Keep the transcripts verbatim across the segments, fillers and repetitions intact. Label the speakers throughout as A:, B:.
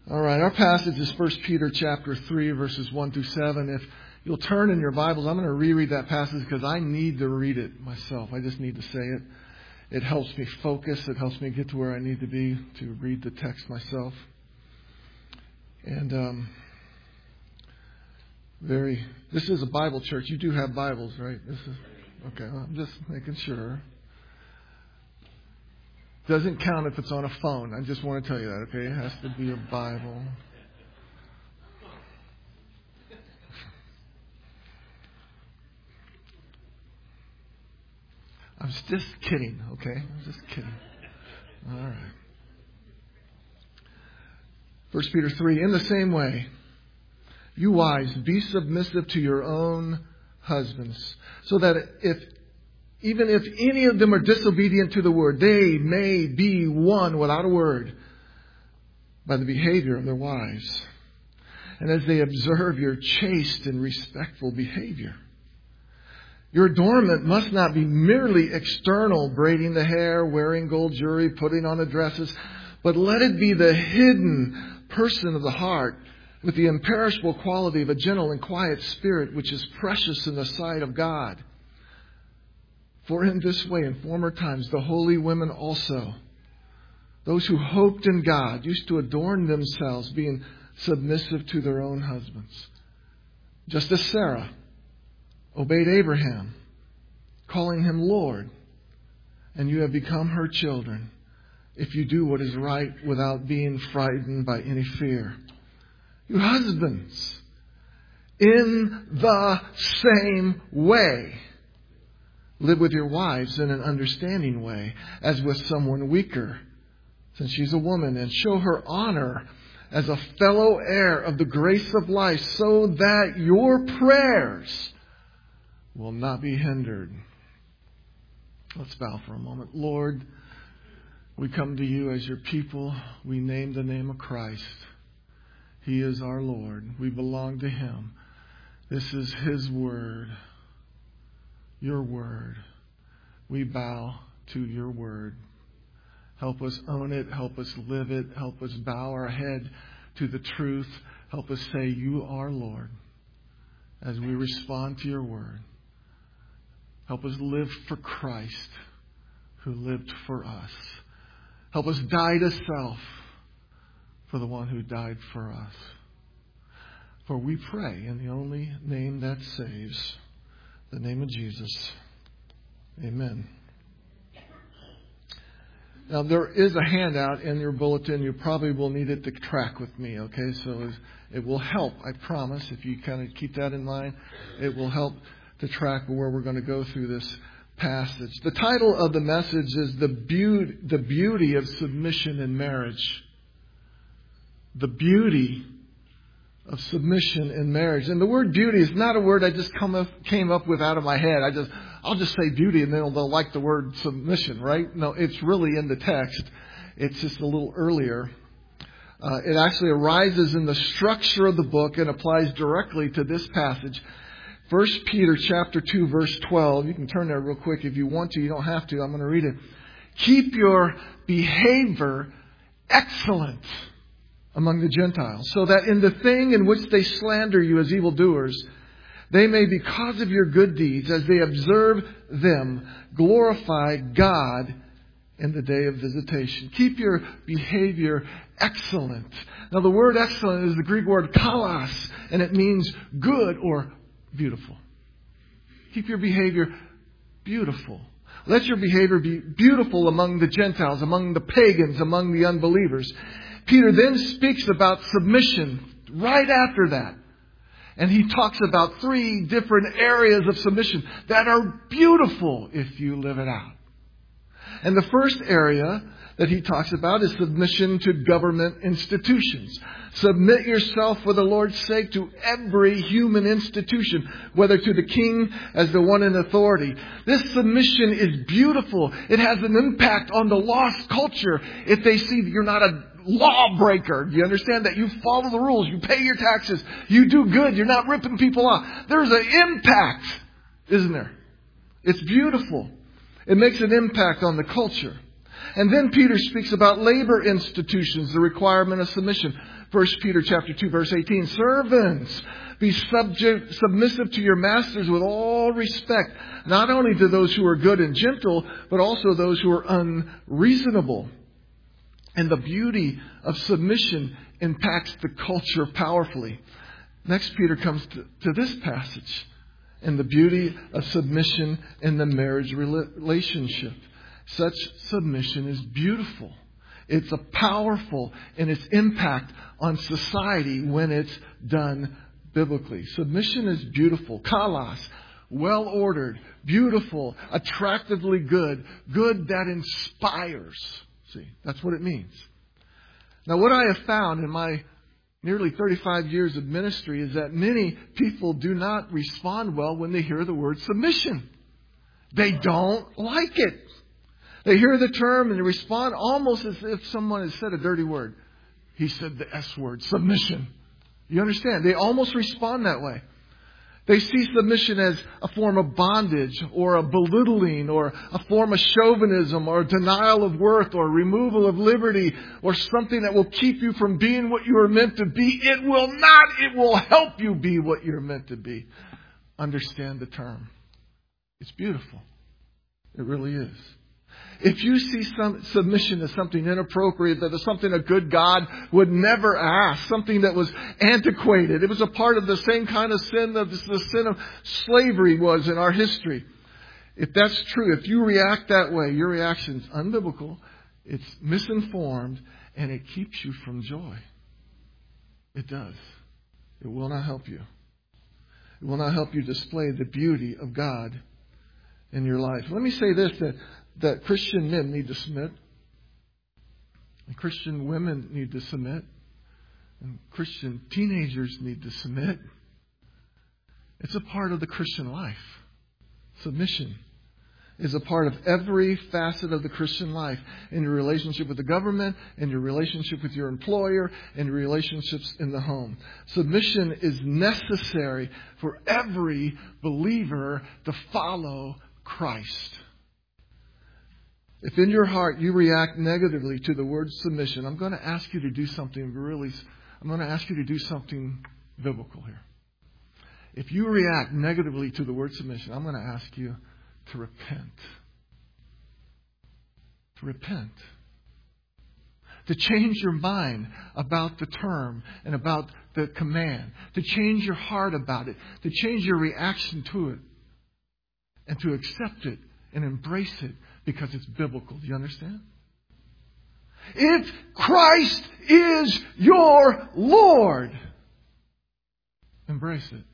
A: All right, our passage is First Peter chapter three, verses one through seven. If you'll turn in your Bibles, I'm going to reread that passage because I need to read it myself. I just need to say it. It helps me focus. It helps me get to where I need to be to read the text myself. And um, very, this is a Bible church. You do have Bibles, right? This is okay. Well, I'm just making sure. Doesn't count if it's on a phone. I just want to tell you that, okay? It has to be a Bible. I'm just kidding, okay? I'm just kidding. All right. First Peter three, in the same way, you wives, be submissive to your own husbands, so that if Even if any of them are disobedient to the word, they may be won without a word by the behavior of their wives. And as they observe your chaste and respectful behavior. Your adornment must not be merely external, braiding the hair, wearing gold jewelry, putting on the dresses, but let it be the hidden person of the heart with the imperishable quality of a gentle and quiet spirit, which is precious in the sight of God. For in this way, in former times, the holy women also, those who hoped in God, used to adorn themselves, being submissive to their own husbands. Just as Sarah obeyed Abraham, calling him Lord, and you have become her children, if you do what is right without being frightened by any fear. You husbands, in the same way, live with your wives in an understanding way, as with someone weaker, since she's a woman, and show her honor as a fellow heir of the grace of life, so that your prayers will not be hindered. Let's bow for a moment. Lord, we come to you as your people. We name the name of Christ. He is our Lord. We belong to Him. This is His word. Your word. We bow to your word. Help us own it. Help us live it. Help us bow our head to the truth. Help us say, you are Lord, as we respond to your word. Help us live for Christ, who lived for us. Help us die to self for the one who died for us. For we pray in the only name that saves, the name of Jesus. Amen. Now, there is a handout in your bulletin. You probably will need it to track with me, okay? So it will help, I promise, if you kind of keep that in mind. It will help to track where we're going to go through this passage. The title of the message is The Beauty, the Beauty of Submission in Marriage. The Beauty of submission in marriage. And the word beauty is not a word I just come up, came up with out of my head. I just, I'll just say beauty and they'll, they'll like the word submission, right? No, it's really in the text. It's just a little earlier. Uh, it actually arises in the structure of the book and applies directly to this passage. First Peter chapter two, verse twelve. You can turn there real quick if you want to. You don't have to. I'm going to read it. Keep your behavior excellent among the Gentiles, so that in the thing in which they slander you as evildoers, they may, because of your good deeds, as they observe them, glorify God in the day of visitation. Keep your behavior excellent. Now, the word excellent is the Greek word kalos, and it means good or beautiful. Keep your behavior beautiful. Let your behavior be beautiful among the Gentiles, among the pagans, among the unbelievers. Peter then speaks about submission right after that. And he talks about three different areas of submission that are beautiful if you live it out. And the first area that he talks about is submission to government institutions. Submit yourself for the Lord's sake to every human institution, whether to the king as the one in authority. This submission is beautiful. It has an impact on the lost culture if they see that you're not a lawbreaker. Do you understand that? You follow the rules. You pay your taxes. You do good. You're not ripping people off. There's an impact, isn't there? It's beautiful. It makes an impact on the culture. And then Peter speaks about labor institutions, the requirement of submission. First Peter chapter two, verse eighteen. Servants, be subject, submissive to your masters with all respect, not only to those who are good and gentle, but also those who are unreasonable. And the beauty of submission impacts the culture powerfully. Next, Peter comes to, to this passage and the beauty of submission in the marriage relationship. Such submission is beautiful. It's a powerful in its impact on society when it's done biblically. Submission is beautiful. Kalos, well-ordered, beautiful, attractively good, good that inspires. See, that's what it means. Now, what I have found in my nearly thirty-five years of ministry is that many people do not respond well when they hear the word submission. They don't like it. They hear the term and they respond almost as if someone has said a dirty word. He said the S word, submission. You understand? They almost respond that way. They see submission as a form of bondage or a belittling or a form of chauvinism or denial of worth or removal of liberty or something that will keep you from being what you are meant to be. It will not. It will help you be what you're meant to be. Understand the term. It's beautiful. It really is. If you see some submission as something inappropriate, that is something a good God would never ask, something that was antiquated, it was a part of the same kind of sin that the sin of slavery was in our history. If that's true, if you react that way, your reaction is unbiblical, it's misinformed, and it keeps you from joy. It does. It will not help you. It will not help you display the beauty of God in your life. Let me say this, that that Christian men need to submit, and Christian women need to submit, and Christian teenagers need to submit. It's a part of the Christian life. Submission is a part of every facet of the Christian life. In your relationship with the government, in your relationship with your employer, in your relationships in the home. Submission is necessary for every believer to follow Christ. If in your heart you react negatively to the word submission, I'm going to ask you to do something really, I'm going to ask you to do something biblical here. If you react negatively to the word submission, I'm going to ask you to repent. To repent. To change your mind about the term and about the command. To change your heart about it. To change your reaction to it. And to accept it and embrace it because it's biblical. Do you understand? If Christ is your Lord, embrace it.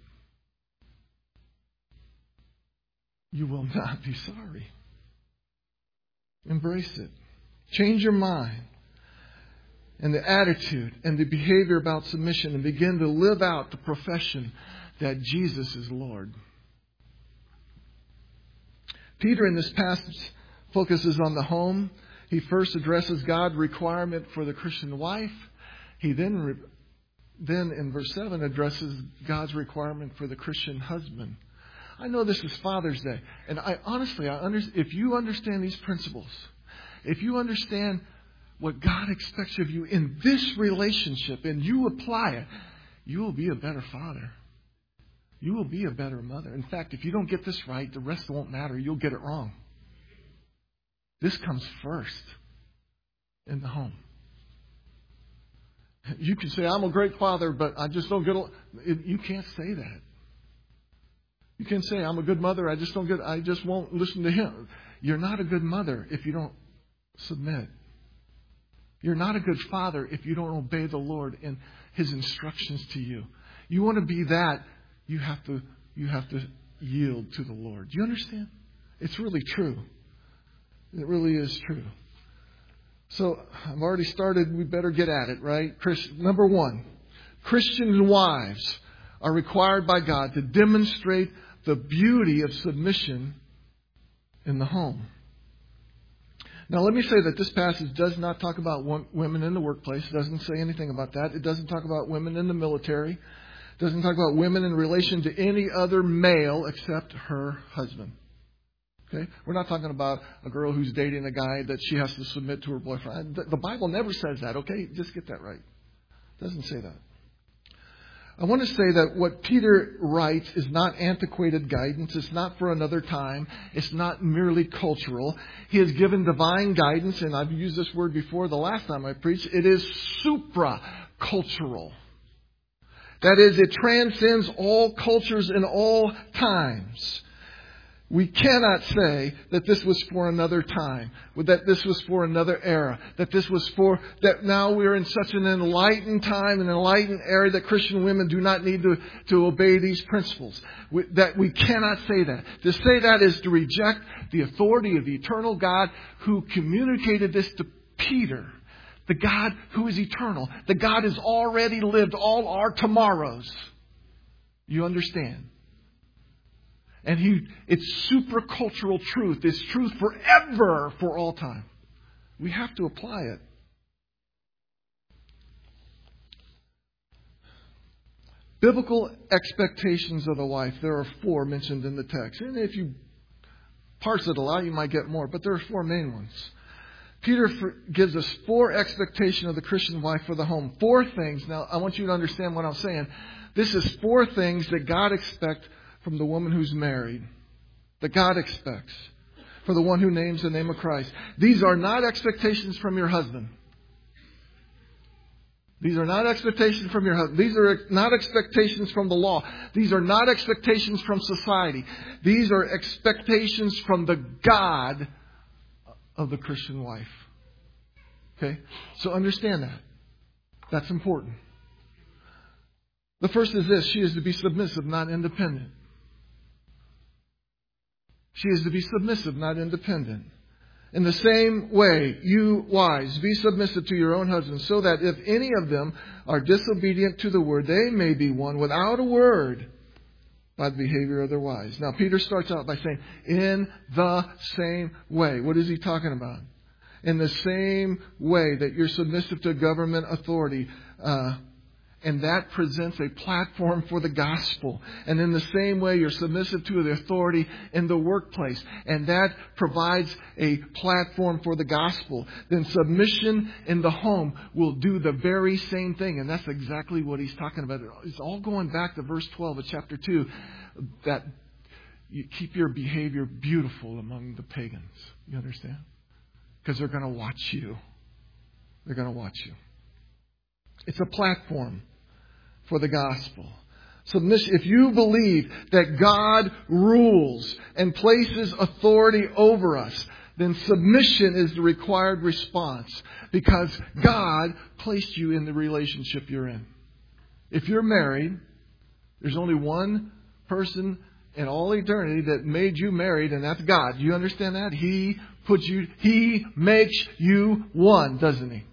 A: You will not be sorry. Embrace it. Change your mind and the attitude and the behavior about submission and begin to live out the profession that Jesus is Lord. Peter in this passage focuses on the home. He first addresses God's requirement for the Christian wife. He then, then in verse seven addresses God's requirement for the Christian husband. I know this is Father's Day, and I honestly, I under, if you understand these principles, if you understand what God expects of you in this relationship, and you apply it, you will be a better father. You will be a better mother. In fact, if you don't get this right, the rest won't matter. You'll get it wrong. This comes first in the home. You can say, I'm a great father, but I just don't get along. You can't say that. You can say, I'm a good mother, I just don't get, I just won't listen to him. You're not a good mother if you don't submit. You're not a good father if you don't obey the Lord and His instructions to you. You want to be that, you have to, you have to yield to the Lord. Do you understand? It's really true. It really is true. So I've already started. We better get at it, right? Christ, number one, Christian wives are required by God to demonstrate the beauty of submission in the home. Now, let me say that this passage does not talk about women in the workplace. It doesn't say anything about that. It doesn't talk about women in the military. It doesn't talk about women in relation to any other male except her husband. Okay? We're not talking about a girl who's dating a guy that she has to submit to her boyfriend. The Bible never says that, okay? Just get that right. It doesn't say that. I want to say that what Peter writes is not antiquated guidance. It's not for another time. It's not merely cultural. He has given divine guidance, and I've used this word before the last time I preached. It is supra-cultural. That is, it transcends all cultures and all times. We cannot say that this was for another time, that this was for another era, that this was for, that now we're in such an enlightened time, an enlightened era that Christian women do not need to, to obey these principles. We, that we cannot say that. To say that is to reject the authority of the eternal God who communicated this to Peter. The God who is eternal. The God has already lived all our tomorrows. You understand? And he, it's supracultural truth. It's truth forever, for all time. We have to apply it. Biblical expectations of the wife. There are four mentioned in the text. And if you parse it a lot, you might get more. But there are four main ones. Peter gives us four expectations of the Christian wife for the home. Four things. Now, I want you to understand what I'm saying. This is four things that God expects from the woman who's married, that God expects for the one who names the name of Christ. These are not expectations from your husband. These are not expectations from your husband. These are not expectations from the law. These are not expectations from society. These are expectations from the God of the Christian wife. Okay? So understand that. That's important. The first is this. She is to be submissive, not independent. She is to be submissive, not independent. In the same way, you wives, be submissive to your own husbands, so that if any of them are disobedient to the word, they may be won without a word by the behavior of their wives. Now, Peter starts out by saying, in the same way. What is he talking about? In the same way that you're submissive to government authority, uh, and that presents a platform for the gospel. And in the same way, you're submissive to the authority in the workplace. And that provides a platform for the gospel. Then submission in the home will do the very same thing. And that's exactly what he's talking about. It's all going back to verse twelve of chapter two. That you keep your behavior beautiful among the pagans. You understand? Because they're going to watch you. They're going to watch you. It's a platform for the gospel. Submission. If you believe that God rules and places authority over us, then submission is the required response, because God placed you in the relationship you're in. If you're married, there's only one person in all eternity that made you married, and that's God. You understand that? He puts you, He makes you one, doesn't He?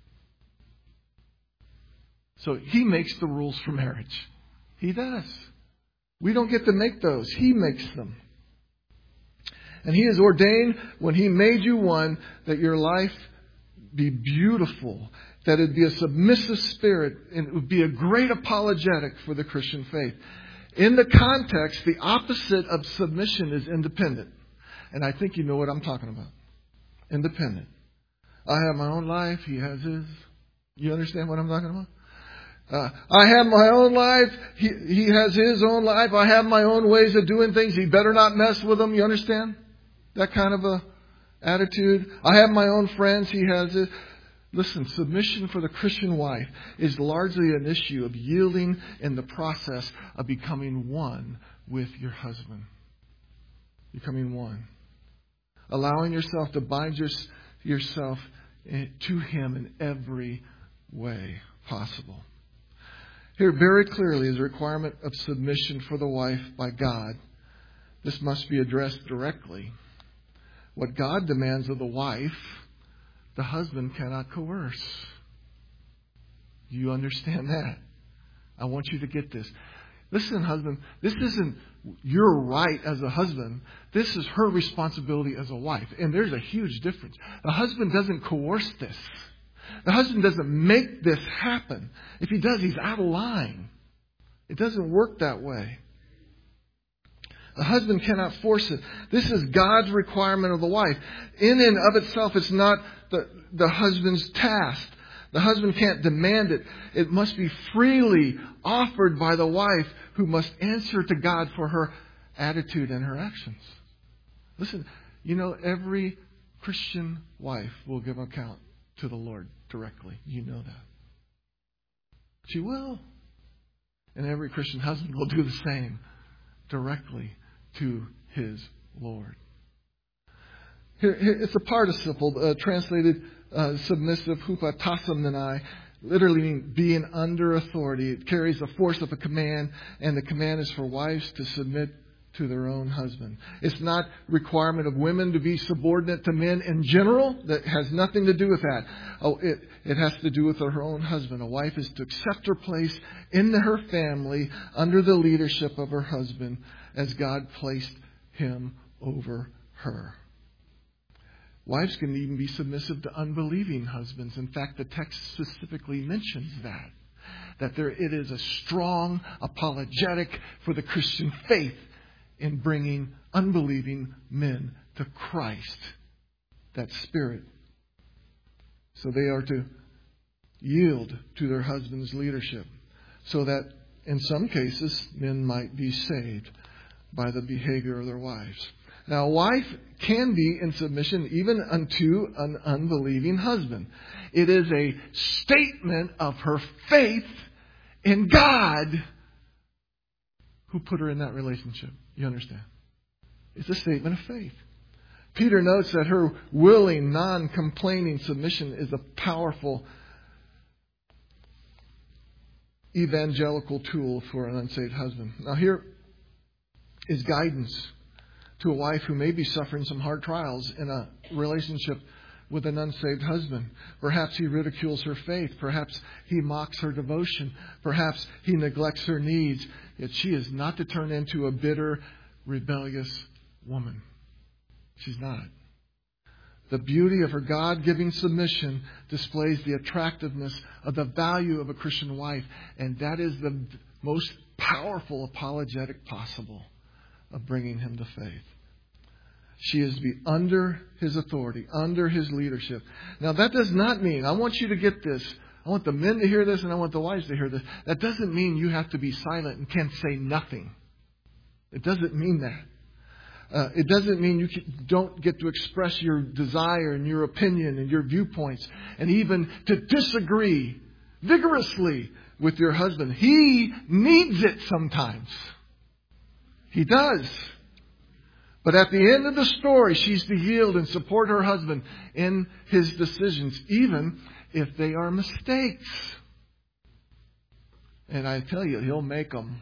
A: So He makes the rules for marriage. He does. We don't get to make those. He makes them. And He has ordained, when He made you one, that your life be beautiful, that it be a submissive spirit, and it would be a great apologetic for the Christian faith. In the context, the opposite of submission is independent. And I think you know what I'm talking about. Independent. I have my own life. He has his. You understand what I'm talking about? Uh, I have my own life. He, he has his own life. I have my own ways of doing things. He better not mess with them. You understand? That kind of a attitude. I have my own friends. He has his. Listen, submission for the Christian wife is largely an issue of yielding in the process of becoming one with your husband. Becoming one. Allowing yourself to bind your, yourself to Him in every way possible. Here, very clearly, is a requirement of submission for the wife by God. This must be addressed directly. What God demands of the wife, the husband cannot coerce. Do you understand that? I want you to get this. Listen, husband, this isn't your right as a husband. This is her responsibility as a wife. And there's a huge difference. The husband doesn't coerce this. The husband doesn't make this happen. If he does, he's out of line. It doesn't work that way. A husband cannot force it. This is God's requirement of the wife. In and of itself, it's not the, the husband's task. The husband can't demand it. It must be freely offered by the wife, who must answer to God for her attitude and her actions. Listen, you know, every Christian wife will give account to the Lord directly. You know that. She will. And every Christian husband will do the same directly to his Lord. Here, here it's a participle uh, translated uh, submissive, hupotasomnai, literally means being under authority. It carries the force of a command, and the command is for wives to submit to their own husband. It's not requirement of women to be subordinate to men in general. That has nothing to do with that. Oh, it, it has to do with her own husband. A wife is to accept her place in her family under the leadership of her husband as God placed him over her. Wives can even be submissive to unbelieving husbands. In fact, the text specifically mentions that. That there it is a strong apologetic for the Christian faith in bringing unbelieving men to Christ. That spirit. So they are to yield to their husband's leadership. So that in some cases, men might be saved by the behavior of their wives. Now, a wife can be in submission even unto an unbelieving husband. It is a statement of her faith in God who put her in that relationship. You understand? It's a statement of faith. Peter notes that her willing, non-complaining submission is a powerful evangelical tool for an unsaved husband. Now, here is guidance to a wife who may be suffering some hard trials in a relationship with an unsaved husband. Perhaps he ridicules her faith. Perhaps he mocks her devotion. Perhaps he neglects her needs. Yet she is not to turn into a bitter, rebellious woman. She's not. The beauty of her God-giving submission displays the attractiveness of the value of a Christian wife. And that is the most powerful apologetic possible of bringing him to faith. She is to be under his authority, under his leadership. Now, that does not mean, I want you to get this, I want the men to hear this and I want the wives to hear this. That doesn't mean you have to be silent and can't say nothing. It doesn't mean that. Uh, it doesn't mean you don't get to express your desire and your opinion and your viewpoints and even to disagree vigorously with your husband. He needs it sometimes. He does. But at the end of the story, she's to yield and support her husband in his decisions, even if they are mistakes. And I tell you, he'll make them.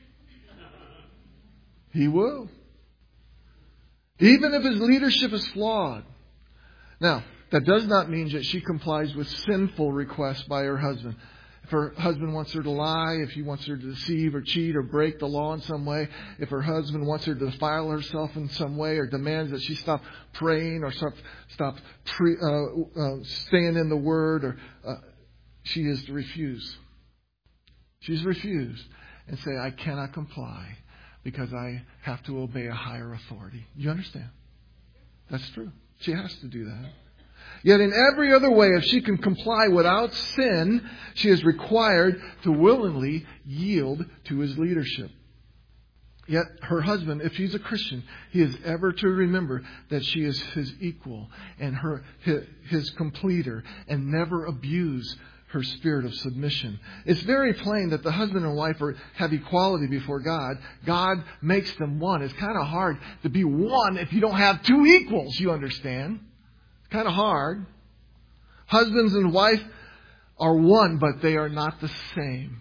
A: He will. Even if his leadership is flawed. Now, that does not mean that she complies with sinful requests by her husband. If her husband wants her to lie, if he wants her to deceive or cheat or break the law in some way, if her husband wants her to defile herself in some way or demands that she stop praying or stop, stop pre, uh, uh, staying in the Word, or uh, she is to refuse. She's refused and say, I cannot comply because I have to obey a higher authority. You understand? That's true. She has to do that. Yet in every other way, if she can comply without sin, she is required to willingly yield to his leadership. Yet her husband, if he's a Christian, he is ever to remember that she is his equal and her his, his completer, and never abuse her spirit of submission. It's very plain that the husband and wife are, have equality before God. God makes them one. It's kind of hard to be one if you don't have two equals, you understand. Kind of hard. Husbands and wife are one, but they are not the same.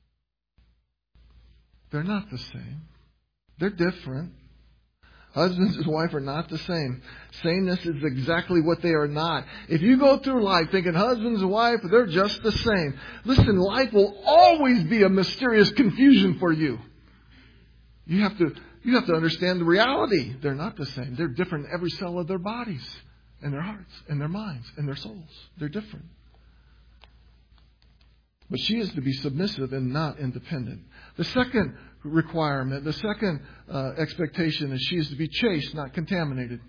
A: They're not the same. They're different. Husbands and wife are not the same. Sameness is exactly what they are not. If you go through life thinking husbands and wife, they're just the same. Listen, life will always be a mysterious confusion for you. You have to, you have to understand the reality. They're not the same. They're different in every cell of their bodies. And their hearts, and their minds, and their souls. They're different. But she is to be submissive and not independent. The second requirement, the second uh, expectation is she is to be chaste, not contaminated.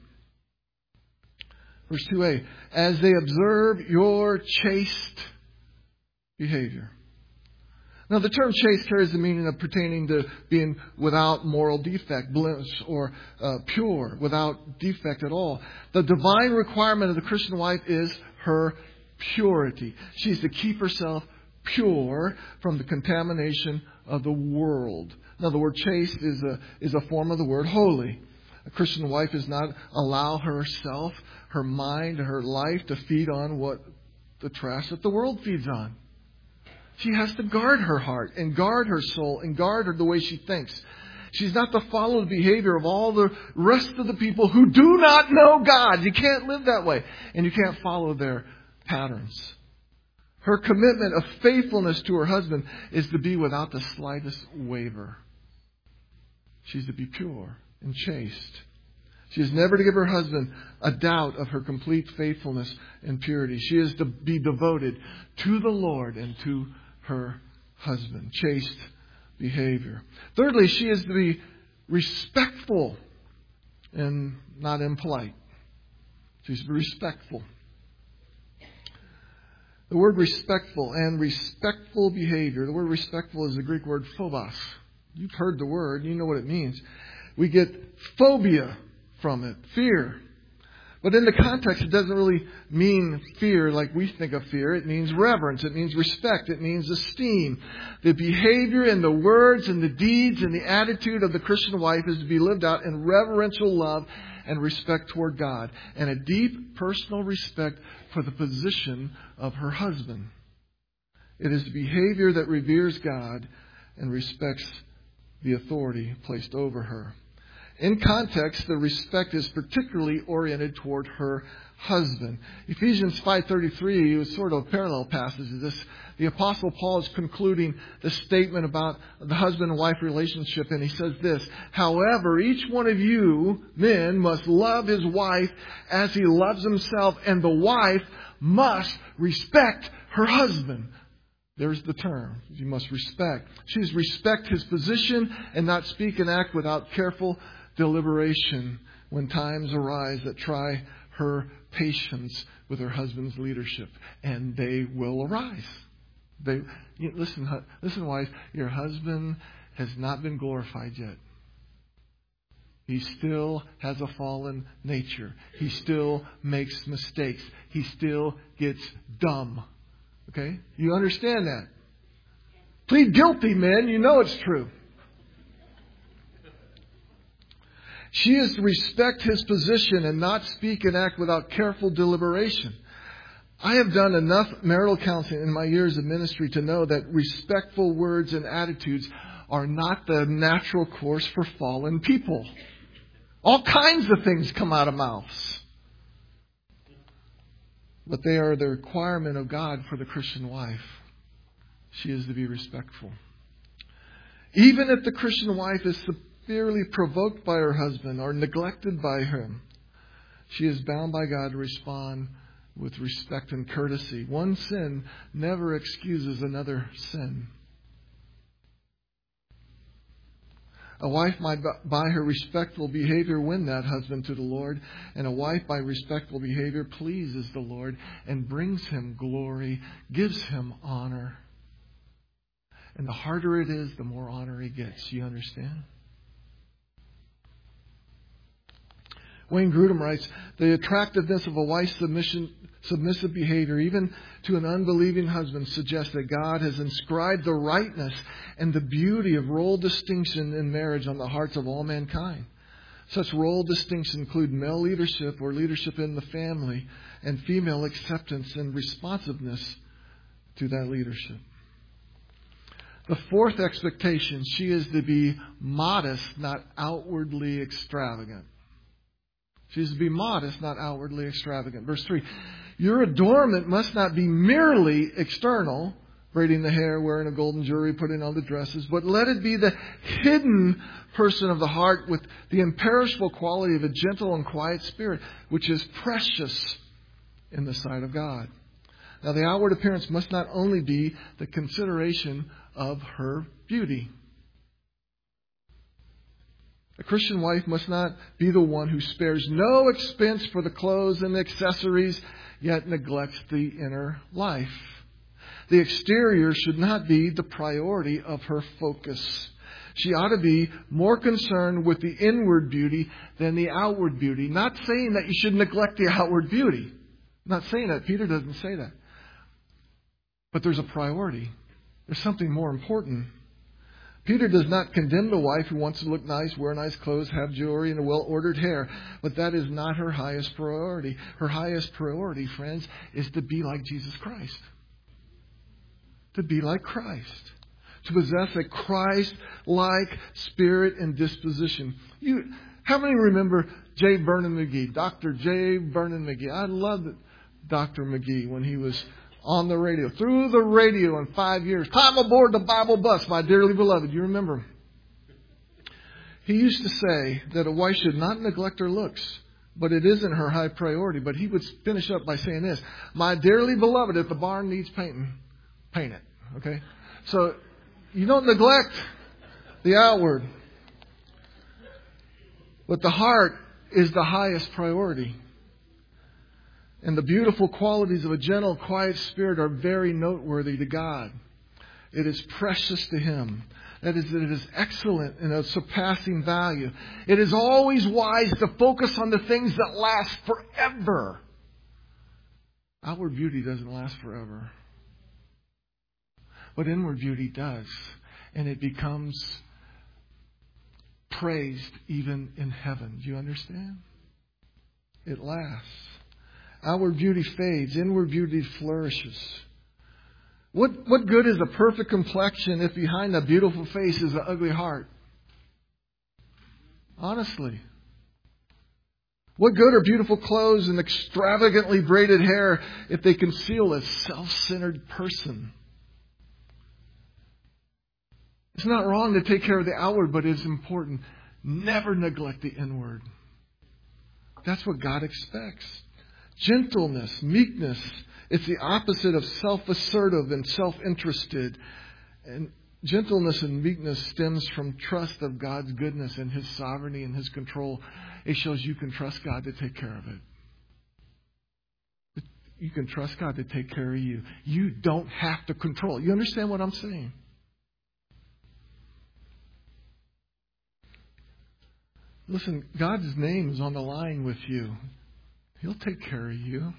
A: Verse two a, as they observe your chaste behavior. Now, the term chaste carries the meaning of pertaining to being without moral defect, blemish, or uh, pure, without defect at all. The divine requirement of the Christian wife is her purity. She's to keep herself pure from the contamination of the world. Now, the word chaste is a, is a form of the word holy. A Christian wife does not allow herself, her mind, her life to feed on what the trash that the world feeds on. She has to guard her heart and guard her soul and guard her the way she thinks. She's not to follow the behavior of all the rest of the people who do not know God. You can't live that way. And you can't follow their patterns. Her commitment of faithfulness to her husband is to be without the slightest waver. She's to be pure and chaste. She is never to give her husband a doubt of her complete faithfulness and purity. She is to be devoted to the Lord and to her husband. Chaste behavior. Thirdly, she is to be respectful and not impolite. She's to be respectful. The word respectful and respectful behavior. The word respectful is the Greek word phobos. You've heard the word. You know what it means. We get phobia from it. Fear. But in the context, it doesn't really mean fear like we think of fear. It means reverence. It means respect. It means esteem. The behavior and the words and the deeds and the attitude of the Christian wife is to be lived out in reverential love and respect toward God, and a deep personal respect for the position of her husband. It is the behavior that reveres God and respects the authority placed over her. In context, the respect is particularly oriented toward her husband. Ephesians five thirty-three is sort of a parallel passage to this. The Apostle Paul is concluding the statement about the husband and wife relationship, and he says this: however, each one of you men must love his wife as he loves himself, and the wife must respect her husband. There's the term. You must respect. She's respect his position and not speak and act without careful deliberation when times arise that try her patience with her husband's leadership. And they will arise. They you, listen, listen, wife, your husband has not been glorified yet. He still has a fallen nature. He still makes mistakes. He still gets dumb. Okay? You understand that? Plead guilty, men. You know it's true. She is to respect his position and not speak and act without careful deliberation. I have done enough marital counseling in my years of ministry to know that respectful words and attitudes are not the natural course for fallen people. All kinds of things come out of mouths. But they are the requirement of God for the Christian wife. She is to be respectful. Even if the Christian wife is severely provoked by her husband or neglected by him, she is bound by God to respond with respect and courtesy. One sin never excuses another sin. A wife might, by her respectful behavior, win that husband to the Lord. And a wife, by respectful behavior, pleases the Lord and brings him glory, gives him honor. And the harder it is, the more honor he gets. You understand? Wayne Grudem writes, the attractiveness of a wife's submission, submissive behavior, even to an unbelieving husband, suggests that God has inscribed the rightness and the beauty of role distinction in marriage on the hearts of all mankind. Such role distinctions include male leadership or leadership in the family, and female acceptance and responsiveness to that leadership. The fourth expectation, she is to be modest, not outwardly extravagant. She is to be modest, not outwardly extravagant. Verse three, your adornment must not be merely external, braiding the hair, wearing a golden jewelry, putting on the dresses, but let it be the hidden person of the heart with the imperishable quality of a gentle and quiet spirit, which is precious in the sight of God. Now, the outward appearance must not only be the consideration of her beauty. A Christian wife must not be the one who spares no expense for the clothes and accessories, yet neglects the inner life. The exterior should not be the priority of her focus. She ought to be more concerned with the inward beauty than the outward beauty. Not saying that you should neglect the outward beauty. I'm not saying that. Peter doesn't say that. But there's a priority. There's something more important. Peter does not condemn the wife who wants to look nice, wear nice clothes, have jewelry, and a well-ordered hair. But that is not her highest priority. Her highest priority, friends, is to be like Jesus Christ. To be like Christ. To possess a Christ-like spirit and disposition. You, how many remember J. Vernon McGee? Doctor J. Vernon McGee. I loved Doctor McGee when he was on the radio, through the radio in five years. Climb aboard the Bible bus, my dearly beloved. You remember him. He used to say that a wife should not neglect her looks, but it isn't her high priority. But he would finish up by saying this: my dearly beloved, if the barn needs painting, paint it. Okay? So you don't neglect the outward, but the heart is the highest priority. And the beautiful qualities of a gentle, quiet spirit are very noteworthy to God. It is precious to Him. That is, it is excellent and of surpassing value. It is always wise to focus on the things that last forever. Outward beauty doesn't last forever. But inward beauty does. And it becomes praised even in heaven. Do you understand? It lasts. Outward beauty fades. Inward beauty flourishes. What, what good is a perfect complexion if behind a beautiful face is an ugly heart? Honestly. What good are beautiful clothes and extravagantly braided hair if they conceal a self-centered person? It's not wrong to take care of the outward, but it's important. Never neglect the inward. That's what God expects. Gentleness, meekness. It's the opposite of self-assertive and self-interested. And gentleness and meekness stems from trust of God's goodness and His sovereignty and His control. It shows you can trust God to take care of it. You can trust God to take care of you. You don't have to control it. You understand what I'm saying? Listen, God's name is on the line with you. He'll take care of you.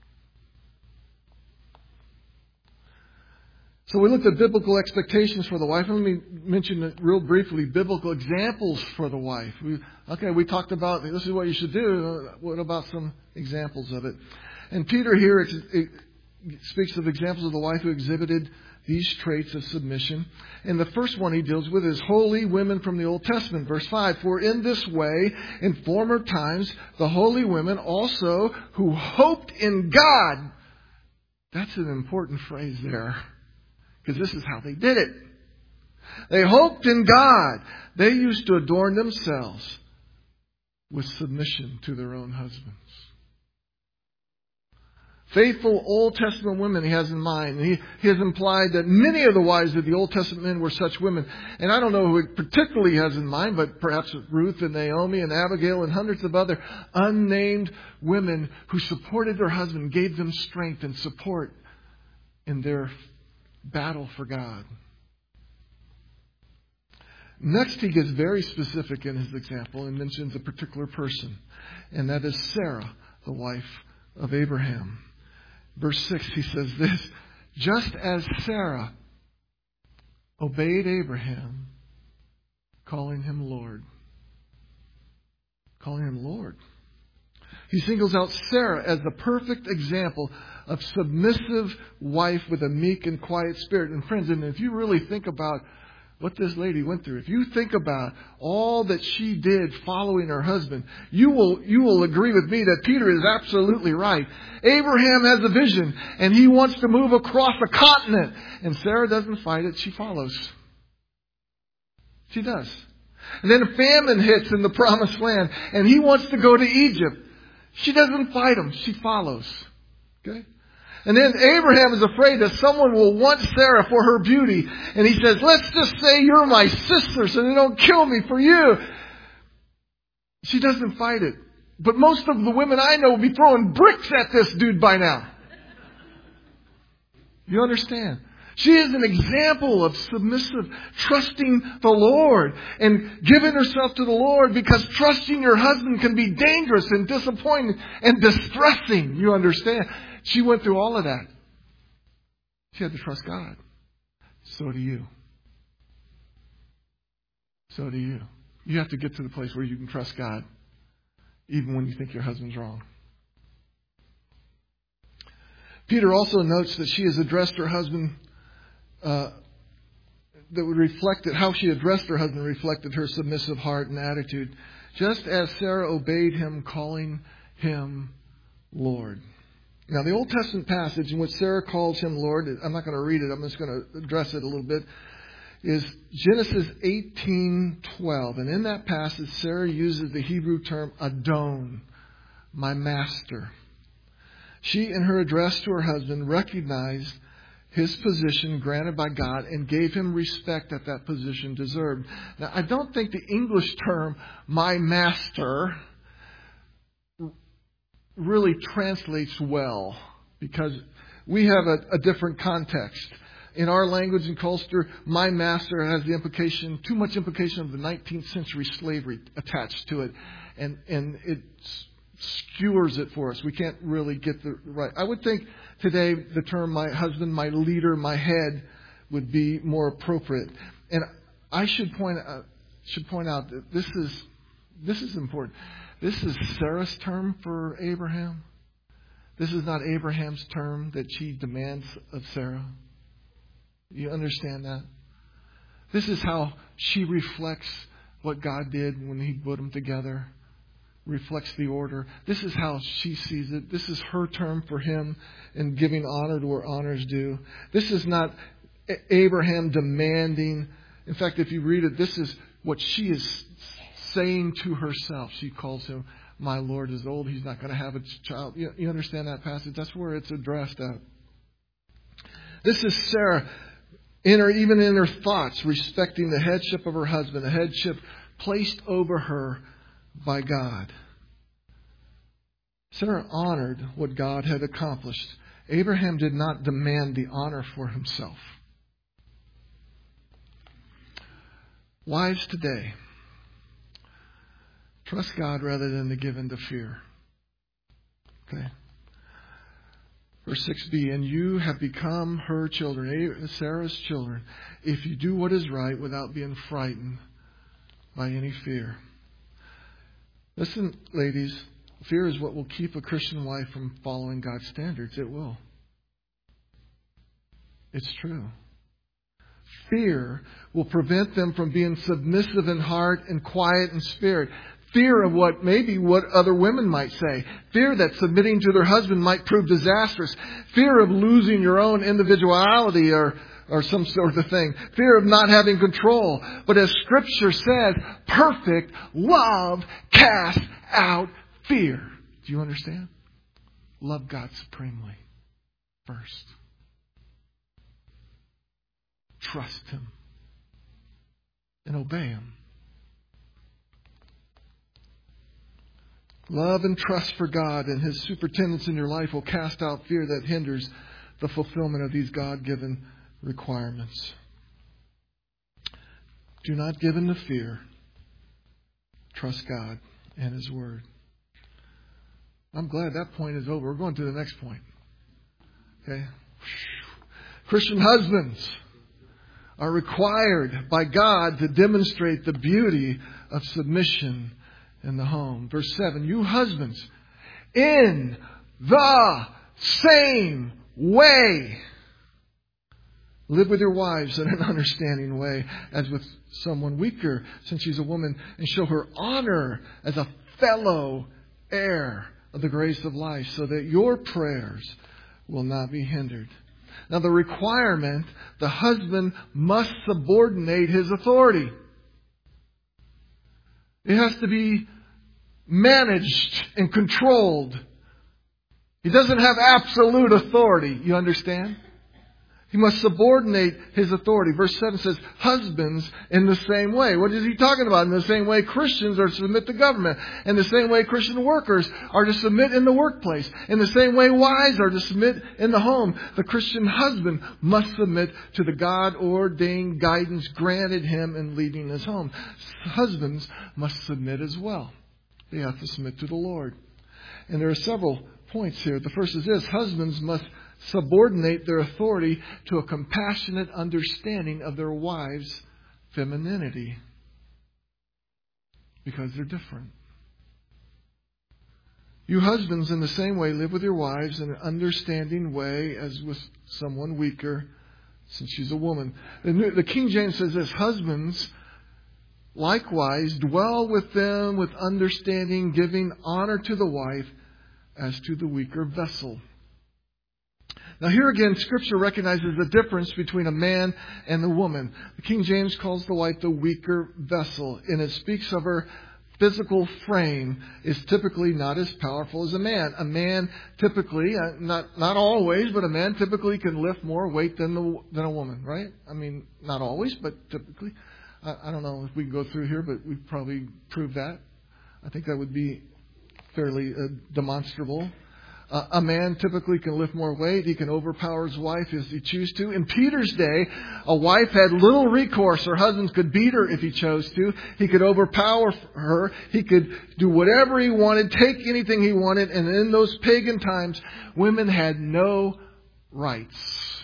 A: So we looked at biblical expectations for the wife. Let me mention it real briefly. Biblical examples for the wife. We, okay, we talked about this is what you should do. What about some examples of it? And Peter here ex- speaks of examples of the wife who exhibited these traits of submission. And the first one he deals with is holy women from the Old Testament. Verse five, for in this way, in former times, the holy women also who hoped in God. That's an important phrase there. Because this is how they did it. They hoped in God. They used to adorn themselves with submission to their own husbands. Faithful Old Testament women he has in mind. He, he has implied that many of the wives of the Old Testament men were such women. And I don't know who he particularly has in mind, but perhaps Ruth and Naomi and Abigail and hundreds of other unnamed women who supported their husband, gave them strength and support in their battle for God. Next, he gets very specific in his example and mentions a particular person. And that is Sarah, the wife of Abraham. Verse six, he says this, just as Sarah obeyed Abraham, calling him Lord. Calling him Lord. He singles out Sarah as the perfect example of submissive wife with a meek and quiet spirit. And friends, and if you really think about what this lady went through, if you think about all that she did following her husband, you will you will agree with me that Peter is absolutely right. Abraham has a vision, and he wants to move across a continent. And Sarah doesn't fight it, she follows. She does. And then a famine hits in the promised land, and he wants to go to Egypt. She doesn't fight him, she follows. Okay? And then Abraham is afraid that someone will want Sarah for her beauty. And he says, let's just say you're my sister so they don't kill me for you. She doesn't fight it. But most of the women I know will be throwing bricks at this dude by now. You understand? She is an example of submissive, trusting the Lord and giving herself to the Lord, because trusting your husband can be dangerous and disappointing and distressing. You understand? She went through all of that. She had to trust God. So do you. So do you. You have to get to the place where you can trust God, even when you think your husband's wrong. Peter also notes that she has addressed her husband, uh, that would reflect that how she addressed her husband reflected her submissive heart and attitude, just as Sarah obeyed him, calling him Lord. Now, the Old Testament passage in which Sarah calls him Lord, I'm not going to read it, I'm just going to address it a little bit, is Genesis eighteen twelve. And in that passage, Sarah uses the Hebrew term Adon, my master. She, in her address to her husband, recognized his position granted by God and gave him respect that that position deserved. Now, I don't think the English term, my master, really translates well, because we have a, a different context. In our language and culture, my master has the implication, too much implication of the nineteenth century slavery attached to it. And, and it skewers it for us. We can't really get the right. I would think today the term my husband, my leader, my head would be more appropriate. And I should point out, should point out that this is this is important. This is Sarah's term for Abraham. This is not Abraham's term that she demands of Sarah. You understand that? This is how she reflects what God did when He put them together. Reflects the order. This is how she sees it. This is her term for him in giving honor to where honor's due. This is not Abraham demanding. In fact, if you read it, this is what she is saying to herself. She calls him, my Lord is old. He's not going to have a child. You, you understand that passage? That's where it's addressed at. This is Sarah, in her, even in her thoughts, respecting the headship of her husband, the headship placed over her by God. Sarah honored what God had accomplished. Abraham did not demand the honor for himself. Wives today, trust God rather than to give in to fear. Okay. Verse six b, and you have become her children, Sarah's children, if you do what is right without being frightened by any fear. Listen, ladies, fear is what will keep a Christian wife from following God's standards. It will. It's true. Fear will prevent them from being submissive in heart and quiet in spirit. Fear of what maybe what other women might say. Fear that submitting to their husband might prove disastrous. Fear of losing your own individuality or or some sort of thing. Fear of not having control. But as Scripture says, perfect love casts out fear. Do you understand? Love God supremely first. Trust Him. And obey Him. Love and trust for God and His superintendence in your life will cast out fear that hinders the fulfillment of these God-given requirements. Do not give in to fear. Trust God and His Word. I'm glad that point is over. We're going to the next point. Okay? Christian husbands are required by God to demonstrate the beauty of submission in the home. Verse seven, you husbands, in the same way, live with your wives in an understanding way as with someone weaker, since she's a woman, and show her honor as a fellow heir of the grace of life, so that your prayers will not be hindered. Now, the requirement, the husband must subordinate his authority. It has to be managed and controlled He doesn't have absolute authority. You understand? He must subordinate his authority. Verse seven says, husbands in the same way. What is he talking about? In the same way Christians are to submit to government. In the same way Christian workers are to submit in the workplace. In the same way wives are to submit in the home. The Christian husband must submit to the God-ordained guidance granted him in leading his home. Husbands must submit as well. They have to submit to the Lord. And there are several points here. The first is this: husbands must subordinate their authority to a compassionate understanding of their wives' femininity, because they're different. You husbands, in the same way, live with your wives in an understanding way as with someone weaker, since she's a woman. The, New, the King James says this: husbands, likewise, dwell with them with understanding, giving honor to the wife as to the weaker vessel. Now here again, Scripture recognizes the difference between a man and the woman. The King James calls the wife the weaker vessel, and it speaks of her physical frame is typically not as powerful as a man. A man typically, not not always, but a man typically can lift more weight than the than a woman, right? I mean, not always, but typically. I, I don't know if we can go through here, but we probably prove that. I think that would be fairly uh, demonstrable. Uh, a man typically can lift more weight. He can overpower his wife as he chooses to. In Peter's day, a wife had little recourse. Her husband could beat her if he chose to. He could overpower her. He could do whatever he wanted, take anything he wanted. And in those pagan times, women had no rights.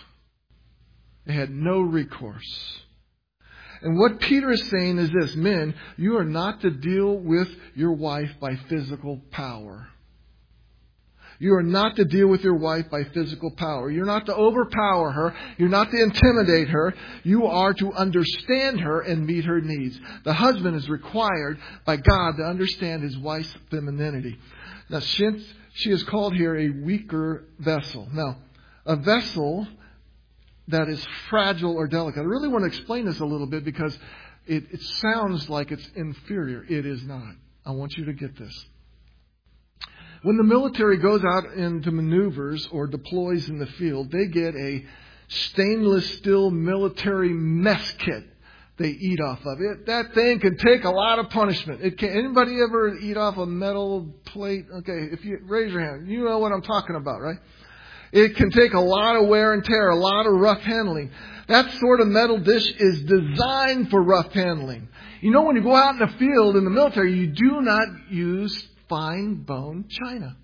A: They had no recourse. And what Peter is saying is this: men, you are not to deal with your wife by physical power. You are not to deal with your wife by physical power. You're not to overpower her. You're not to intimidate her. You are to understand her and meet her needs. The husband is required by God to understand his wife's femininity. Now, since she is called here a weaker vessel. Now, a vessel that is fragile or delicate. I really want to explain this a little bit because it, it sounds like it's inferior. It is not. I want you to get this. When the military goes out into maneuvers or deploys in the field, they get a stainless steel military mess kit they eat off of. It, that thing can take a lot of punishment. It can, anybody ever eat off a metal plate? Okay, if you raise your hand, you know what I'm talking about, right? It can take a lot of wear and tear, a lot of rough handling. That sort of metal dish is designed for rough handling. You know, when you go out in the field in the military, you do not use fine bone china.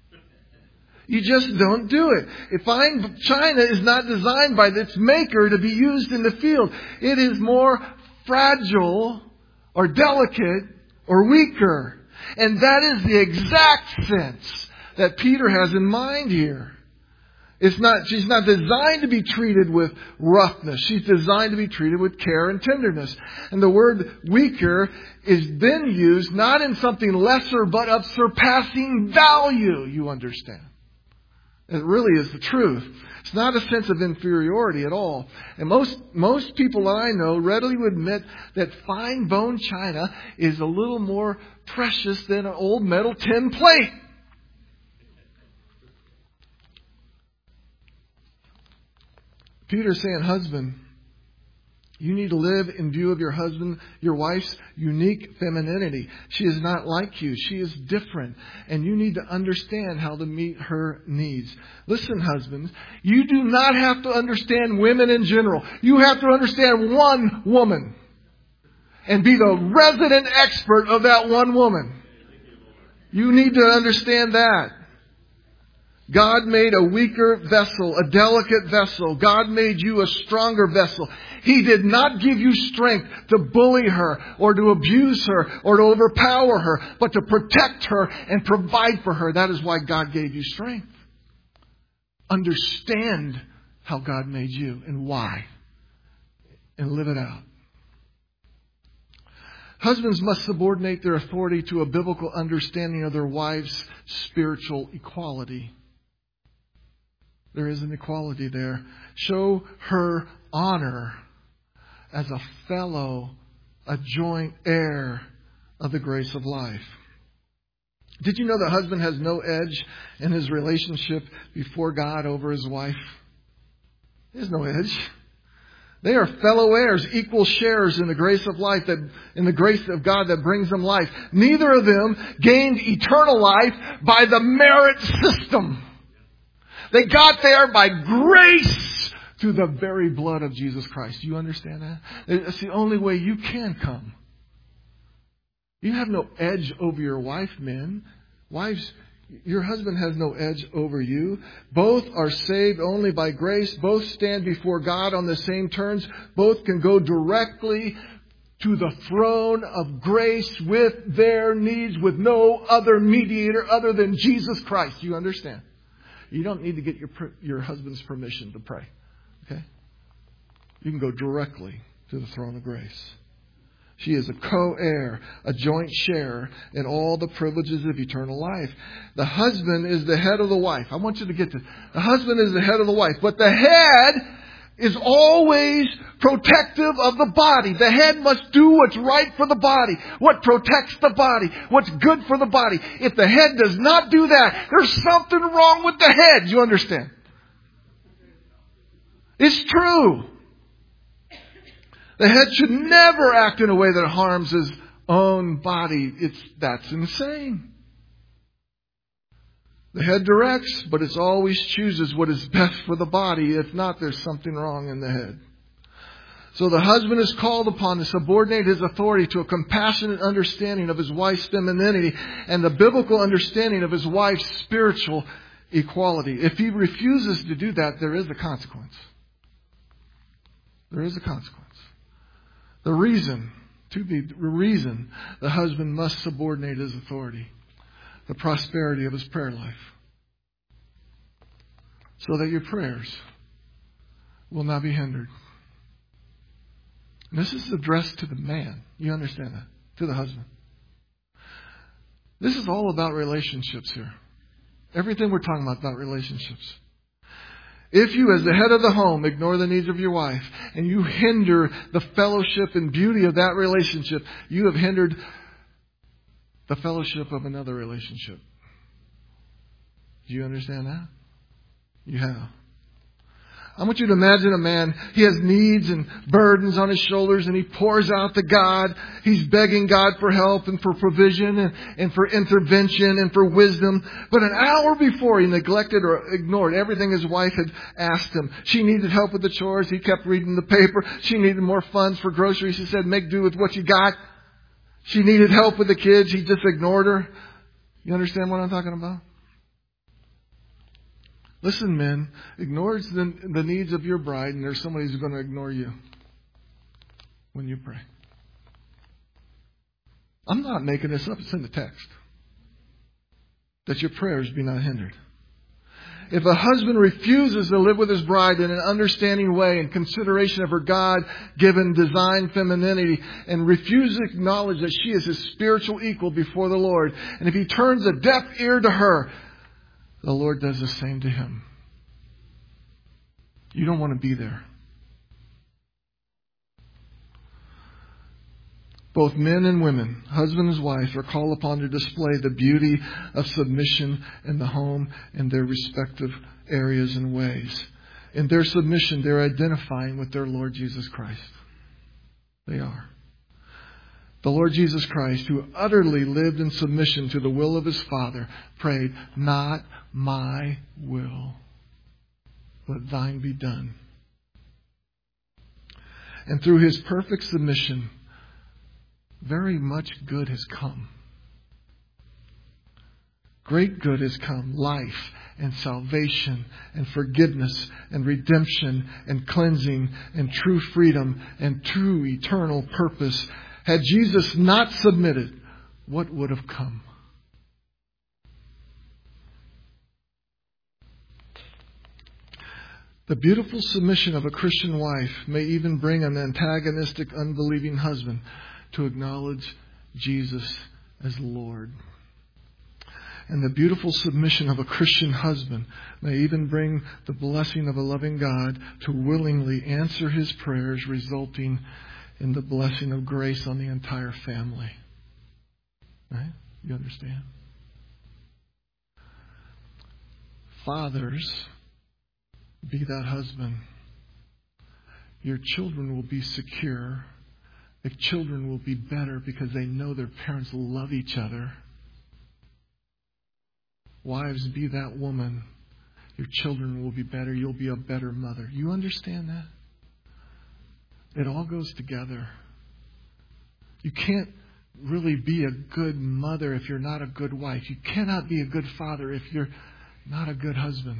A: You just don't do it. Fine china is not designed by its maker to be used in the field. It is more fragile or delicate or weaker. And that is the exact sense that Peter has in mind here. It's not, she's not designed to be treated with roughness. She's designed to be treated with care and tenderness. And the word weaker is then used not in something lesser, but of surpassing value, you understand. It really is the truth. It's not a sense of inferiority at all. And most, most people that I know readily would admit that fine bone china is a little more precious than an old metal tin plate. Peter's saying, husband, you need to live in view of your husband, your wife's unique femininity. She is not like you. She is different. And you need to understand how to meet her needs. Listen, husbands, you do not have to understand women in general. You have to understand one woman and be the resident expert of that one woman. You need to understand that. God made a weaker vessel, a delicate vessel. God made you a stronger vessel. He did not give you strength to bully her or to abuse her or to overpower her, but to protect her and provide for her. That is why God gave you strength. Understand how God made you and why, and live it out. Husbands must subordinate their authority to a biblical understanding of their wives' spiritual equality. There is an equality there. Show her honor as a fellow, a joint heir of the grace of life. Did you know the husband has no edge in his relationship before God over his wife? There's no edge. They are fellow heirs, equal sharers in the grace of life, that in the grace of God that brings them life. Neither of them gained eternal life by the merit system. They got there by grace through the very blood of Jesus Christ. Do you understand that? It's the only way you can come. You have no edge over your wife, men. Wives, your husband has no edge over you. Both are saved only by grace. Both stand before God on the same terms. Both can go directly to the throne of grace with their needs, with no other mediator other than Jesus Christ. You understand? You don't need to get your your husband's permission to pray. Okay? You can go directly to the throne of grace. She is a co-heir, a joint sharer in all the privileges of eternal life. The husband is the head of the wife. I want you to get this. The husband is the head of the wife, but the head is always protective of the body. The head must do what's right for the body, what protects the body, what's good for the body. If the head does not do that, there's something wrong with the head. You understand? It's true. The head should never act in a way that harms his own body. It's, that's insane. The head directs, but it always chooses what is best for the body. If not, there's something wrong in the head. So the husband is called upon to subordinate his authority to a compassionate understanding of his wife's femininity and the biblical understanding of his wife's spiritual equality. If he refuses to do that, there is a consequence. There is a consequence. The reason, to be the reason the husband must subordinate his authority, the prosperity of his prayer life, so that your prayers will not be hindered. And this is addressed to the man. You understand that? To the husband. This is all about relationships here. Everything we're talking about is about relationships. If you, as the head of the home, ignore the needs of your wife and you hinder the fellowship and beauty of that relationship, you have hindered the fellowship of another relationship. Do you understand that? You have. I want you to imagine a man, he has needs and burdens on his shoulders and he pours out to God. He's begging God for help and for provision and, and for intervention and for wisdom. But an hour before he neglected or ignored everything his wife had asked him. She needed help with the chores. He kept reading the paper. She needed more funds for groceries. He said, make do with what you got. She needed help with the kids. He just ignored her. You understand what I'm talking about? Listen, men, ignore the, the needs of your bride, and there's somebody who's going to ignore you when you pray. I'm not making this up. It's in the text. That your prayers be not hindered. If a husband refuses to live with his bride in an understanding way in consideration of her God-given design femininity and refuses to acknowledge that she is his spiritual equal before the Lord, and if he turns a deaf ear to her, the Lord does the same to him. You don't want to be there. Both men and women, husband and wife, are called upon to display the beauty of submission in the home in their respective areas and ways. In their submission, they're identifying with their Lord Jesus Christ. They are. The Lord Jesus Christ, who utterly lived in submission to the will of his Father, prayed, not my will, but thine be done. And through his perfect submission, very much good has come. Great good has come. Life and salvation and forgiveness and redemption and cleansing and true freedom and true eternal purpose. Had Jesus not submitted, what would have come? The beautiful submission of a Christian wife may even bring an antagonistic, unbelieving husband to acknowledge Jesus as Lord. And the beautiful submission of a Christian husband may even bring the blessing of a loving God to willingly answer his prayers, resulting in the blessing of grace on the entire family. Right? You understand? Fathers, be that husband. Your children will be secure. The children will be better because they know their parents love each other. Wives, be that woman. Your children will be better. You'll be a better mother. You understand that? It all goes together. You can't really be a good mother if you're not a good wife. You cannot be a good father if you're not a good husband.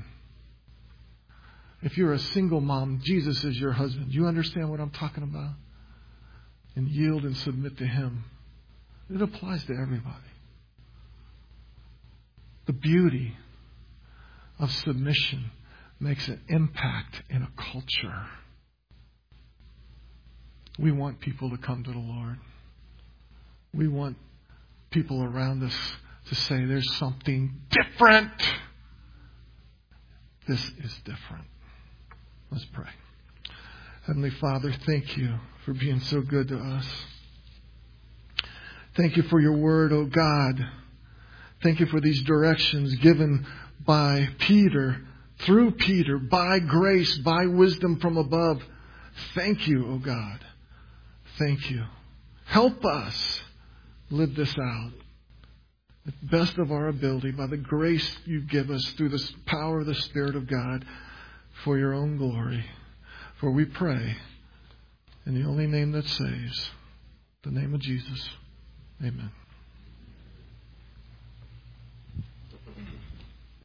A: If you're a single mom, Jesus is your husband. You understand what I'm talking about? And yield and submit to Him. It applies to everybody. The beauty of submission makes an impact in a culture. We want people to come to the Lord. We want people around us to say there's something different. This is different. Let's pray. Heavenly Father, thank you for being so good to us. Thank you for your word, oh God. Thank you for these directions given by Peter, through Peter, by grace, by wisdom from above. Thank you, oh God. Thank you. Help us live this out at the best of our ability by the grace you give us through the power of the Spirit of God for your own glory. For we pray in the only name that saves, the name of Jesus. Amen.